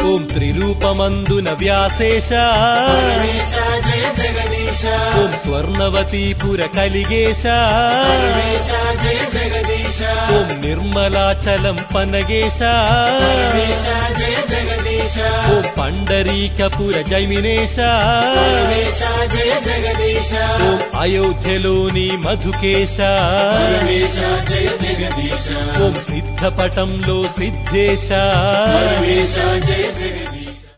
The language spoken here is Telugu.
ఓం త్రిరూపమందున వ్యాసేశ పరమేశ జయ జగదీశ ఓం స్వర్ణవతీపుర కలిగేశ పరమేశ జయ జగదీశ ఓం నిర్మలాచలం పనగేశ పరమేశ జయ జగదీశ ఓం పండరీకపుర జైమినేశ పరమేశ జయ జగదీశ ఓం అయోధ్యలోని మధుకేశ పరమేశ జయ జగదీశ ఓం సిద్ధపటంలో సిద్ధేశ పరమేశ జయ జగదీశ